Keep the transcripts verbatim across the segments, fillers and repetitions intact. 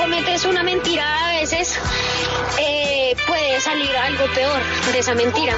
cometes una mentira, a veces eh, puede salir algo peor de esa mentira.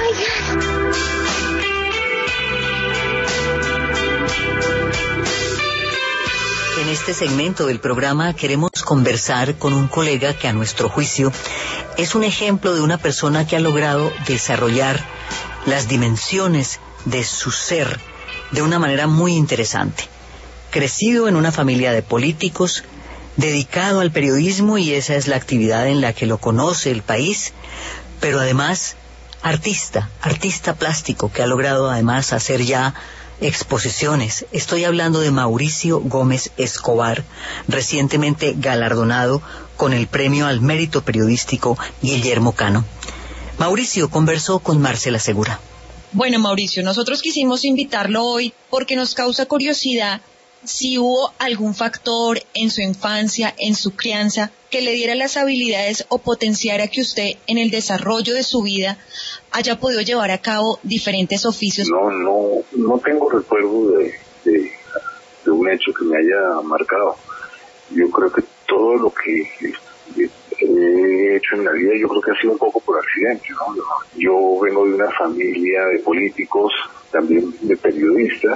En este segmento del programa queremos conversar con un colega que a nuestro juicio es un ejemplo de una persona que ha logrado desarrollar las dimensiones de su ser de una manera muy interesante. Crecido en una familia de políticos, dedicado al periodismo, y esa es la actividad en la que lo conoce el país, pero además artista, artista plástico que ha logrado además hacer ya exposiciones. Estoy hablando de Mauricio Gómez Escobar, recientemente galardonado con el premio al mérito periodístico Guillermo Cano. Mauricio conversó con Marcela Segura. Bueno, Mauricio, nosotros quisimos invitarlo hoy porque nos causa curiosidad si hubo algún factor en su infancia, en su crianza, que le diera las habilidades o potenciara que usted en el desarrollo de su vida haya podido llevar a cabo diferentes oficios. No, no, no tengo recuerdo de, de, de un hecho que me haya marcado. Yo creo que todo lo que he hecho en la vida, yo creo que ha sido un poco por accidente, ¿no? Yo vengo de una familia de políticos, también de periodistas,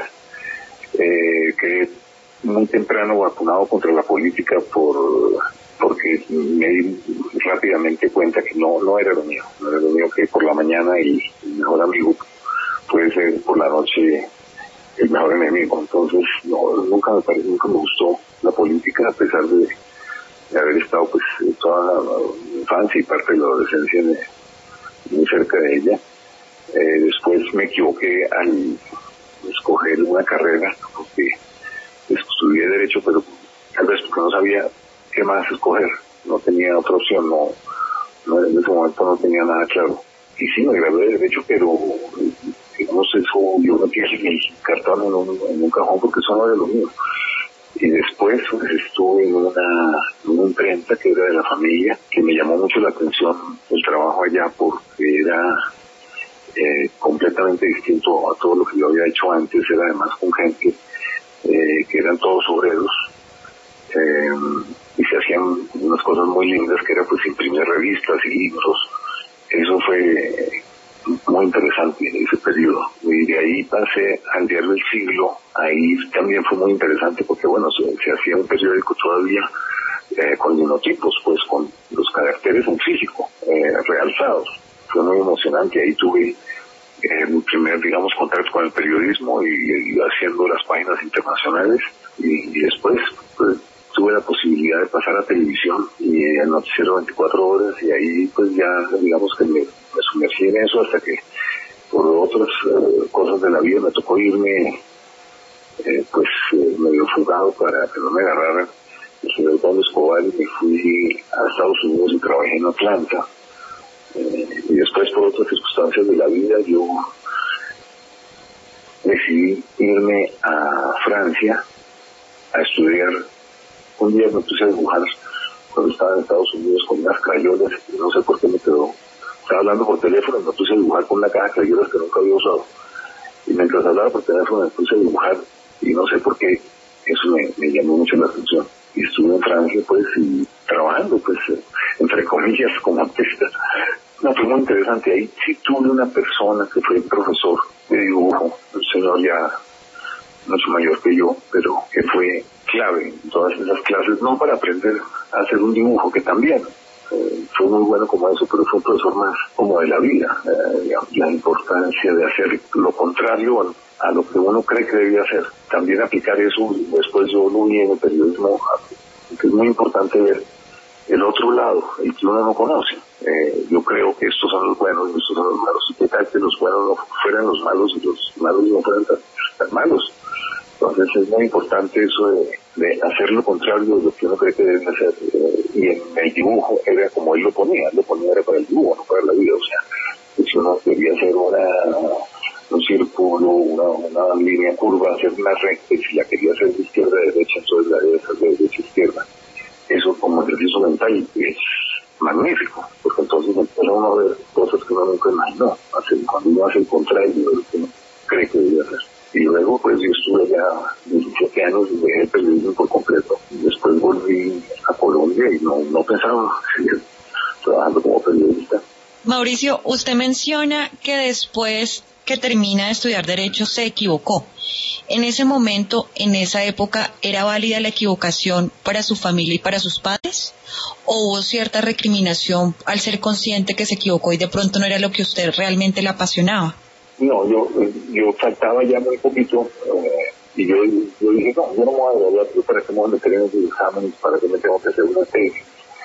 Eh, que muy temprano vacunado contra la política por porque me di rápidamente cuenta que no no era lo mío, no era lo mío, que por la mañana y el mejor amigo puede ser por la noche el mejor enemigo. Entonces no, nunca me pareció, nunca me gustó la política, a pesar de, de haber estado pues toda la infancia y parte de la adolescencia de, muy cerca de ella. Eh, después me equivoqué al escoger una carrera, porque estudié Derecho, pero tal vez porque no sabía qué más escoger, no tenía otra opción, no, no en ese momento no tenía nada claro. Y sí, me gradué de Derecho, pero digamos eso, yo metí el cartón en un, en un cajón porque eso no era lo mío. Y después pues, estuve en una, en una imprenta que era de la familia, que me llamó mucho la atención el trabajo allá, porque era Eh, completamente distinto a todo lo que yo había hecho antes. Era además con gente eh, que eran todos obreros, eh, y se hacían unas cosas muy lindas, que era pues imprimir revistas y libros. Eso fue muy interesante ese periodo, y de ahí pasé al Diario del Siglo. Ahí también fue muy interesante porque bueno, se, se hacía un periódico todavía eh, con linotipos, pues con los caracteres en físico eh, realzados. Fue muy emocionante. Ahí tuve eh, mi primer, digamos, contacto con el periodismo y, y haciendo las páginas internacionales, y, y después pues, tuve la posibilidad de pasar a televisión y el noticiero veinticuatro horas, y ahí pues ya digamos que me, me sumergí en eso hasta que por otras eh, cosas de la vida me tocó irme eh, pues eh, medio fugado para que no me agarraran el señor Pablo Escobar, y me fui a Estados Unidos y trabajé en Atlanta. Eh, y después por otras circunstancias de la vida yo decidí irme a Francia a estudiar. Un día me puse a dibujar cuando estaba en Estados Unidos con unas crayolas, y no sé por qué me quedó, estaba hablando por teléfono y me puse a dibujar con una caja de crayolas que nunca había usado, y mientras hablaba por teléfono me puse a dibujar, y no sé por qué eso me, me llamó mucho la atención, y estuve en Francia pues y trabajando pues eh, entre comillas como artista. No, fue muy interesante. Ahí sí tuve una persona que fue profesor de dibujo, un señor ya mucho mayor que yo, pero que fue clave en todas esas clases, no para aprender a hacer un dibujo, que también eh, fue muy bueno como eso, pero fue un profesor más como de la vida, eh, digamos, la importancia de hacer lo contrario a, a lo que uno cree que debía hacer. También aplicar eso, después yo lo vi en el periodismo, que es muy importante ver el otro lado, el que uno no conoce. Eh, yo creo que estos son los buenos y estos son los malos, y qué tal que los buenos no fueran los malos y los malos no fueran tan, tan malos. Entonces es muy importante eso de, de hacer lo contrario de lo que uno cree que debe hacer, eh, y en el dibujo era como él lo ponía, él lo ponía era para el dibujo, no para la vida. O sea, si uno quería hacer una, un círculo, una, una línea curva, hacer una recta, y si la quería hacer de izquierda a derecha, entonces la debe hacer de derecha a izquierda. Eso como ejercicio mental es magnífico, porque entonces empieza uno a ver cosas que uno nunca imaginó, hacer, cuando uno hace el contrario de lo que uno cree que debe hacer. Y luego pues yo estuve ya diecisiete años y dejé el periodismo por completo. Después volví a Colombia y y no, no pensaba seguir trabajando como periodista. Mauricio, usted menciona que después que termina de estudiar Derecho se equivocó. En ese momento, en esa época, ¿era válida la equivocación para su familia y para sus padres? ¿O hubo cierta recriminación al ser consciente que se equivocó y de pronto no era lo que usted realmente le apasionaba? No, yo yo faltaba ya muy poquito eh, y yo, yo dije, no, yo no me voy a graduar, yo para este momento tenía los exámenes, para que me tengo que hacer una tesis.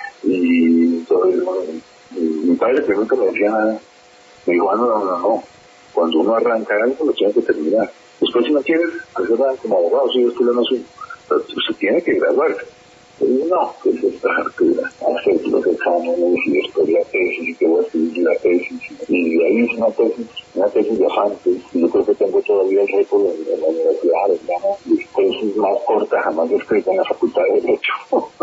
Y entonces, bueno, mi padre primero que me decía nada, me dijo, ah, no, no, no, no, cuando uno arranca algo lo tiene que terminar. Después si no quieres hacer nada como abogado, si yo estudio no soy, pero se tiene que graduarse. Y no, pues estar que hacer los exámenes y después la tesis, y que voy a escribir la tesis. Y de ahí es una tesis, una tesis de antes, y yo creo que tengo todavía el récord en, en la universidad, ¿no? Y tesis más corta jamás escrita en la Facultad de Derecho.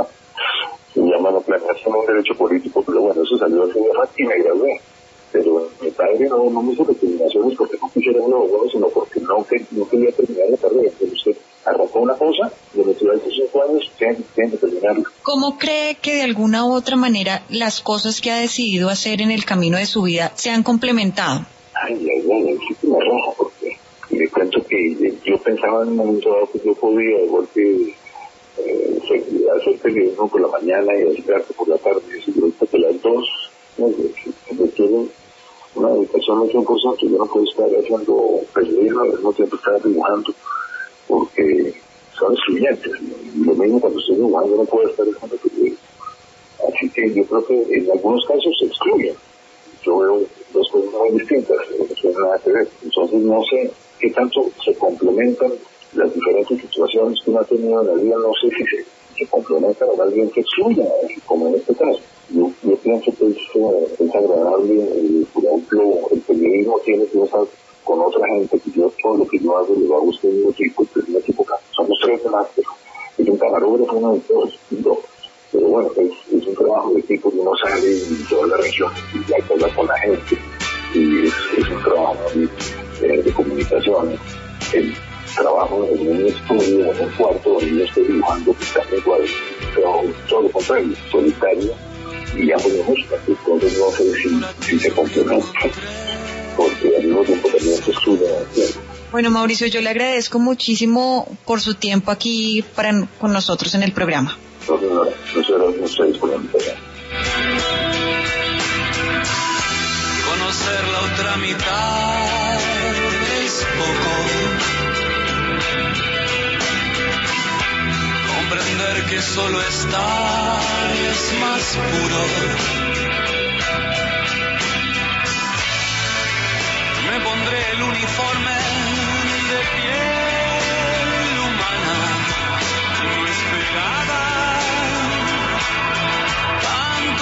Se llama la planeación de un derecho político, pero bueno, eso salió hace de rato y me gradué. Pero mi padre no, no me hizo determinaciones porque no quisiera un abogado, sino porque no, que, no quería terminar la carrera. Entonces usted arrancó una cosa, y me estudió hace cinco años, tiene, tiene que terminarla. ¿Cómo cree que de alguna u otra manera las cosas que ha decidido hacer en el camino de su vida se han complementado? Ay, ay, ay, sí que me roja, porque le cuento que yo pensaba en un momento dado que yo podía, de golpe, eh, hacer periodismo por la mañana y hacer arte por la tarde, y yo creo que las dos no, requieren una dedicación al cien por ciento. Yo no puedo estar haciendo periodismo al mismo tiempo estar dibujando, porque son excluyentes. Y lo mismo cuando estoy dibujando, no puedo estar haciendo periodismo. Así que yo creo que en algunos casos se excluyen. Yo veo dos cosas muy distintas, no tienen nada que ver. Entonces no sé qué tanto se complementan las diferentes situaciones que uno ha tenido en la vida. No sé si se, se complementan o alguien se excluya, como en este caso. Yo, yo pienso que es, es agradable, eh, por ejemplo, el periodismo tiene que estar con otra gente, que yo todo lo que yo hago lo hago usted en un equipo, que es un equipo, somos tres demás, pero es un camarógrafo, uno de todos, dos. Pero bueno, es, es un trabajo de equipo que uno sale en toda la región y hay que hablar con la gente, y es, es un trabajo de, de comunicación. El trabajo en un estudio, en un cuarto donde yo estoy dibujando, que está igual, pero todo lo contrario, solitario, y hago de música, entonces no sé si, si se complementa, porque al mismo tiempo también se estudia. Bueno, Mauricio, yo le agradezco muchísimo por su tiempo aquí para, con nosotros en el programa. No, no, no, no, no estoy por la invitación. Conocer la otra mitad es poco. Comprender que solo estar es más puro. Me pondré el uniforme de piel humana, no esperada, tanto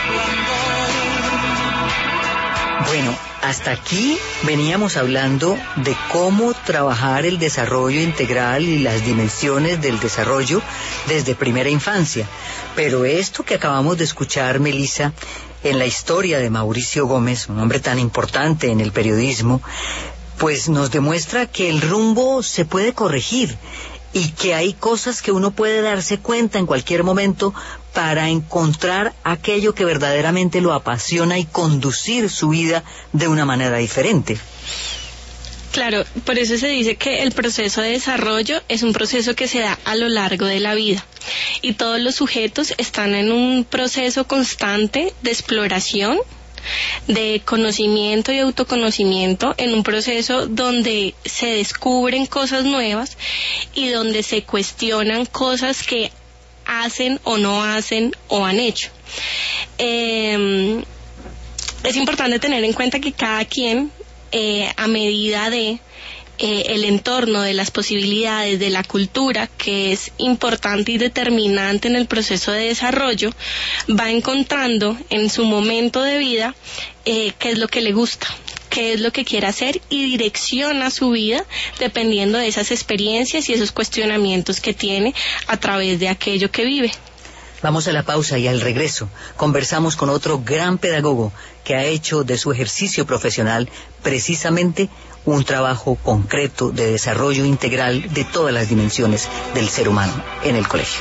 resplandor. Bueno, hasta aquí veníamos hablando de cómo trabajar el desarrollo integral y las dimensiones del desarrollo desde primera infancia. Pero esto que acabamos de escuchar, Melissa, en la historia de Mauricio Gómez, un hombre tan importante en el periodismo, pues nos demuestra que el rumbo se puede corregir y que hay cosas que uno puede darse cuenta en cualquier momento para encontrar aquello que verdaderamente lo apasiona y conducir su vida de una manera diferente. Claro, por eso se dice que el proceso de desarrollo es un proceso que se da a lo largo de la vida y todos los sujetos están en un proceso constante de exploración, de conocimiento y autoconocimiento, en un proceso donde se descubren cosas nuevas y donde se cuestionan cosas que hacen o no hacen o han hecho. Eh, es importante tener en cuenta que cada quien, eh, a medida de eh, el entorno, de las posibilidades, de la cultura, que es importante y determinante en el proceso de desarrollo, va encontrando en su momento de vida eh, qué es lo que le gusta, qué es lo que quiere hacer y direcciona su vida dependiendo de esas experiencias y esos cuestionamientos que tiene a través de aquello que vive. Vamos a la pausa y al regreso conversamos con otro gran pedagogo que ha hecho de su ejercicio profesional precisamente un trabajo concreto de desarrollo integral de todas las dimensiones del ser humano en el colegio.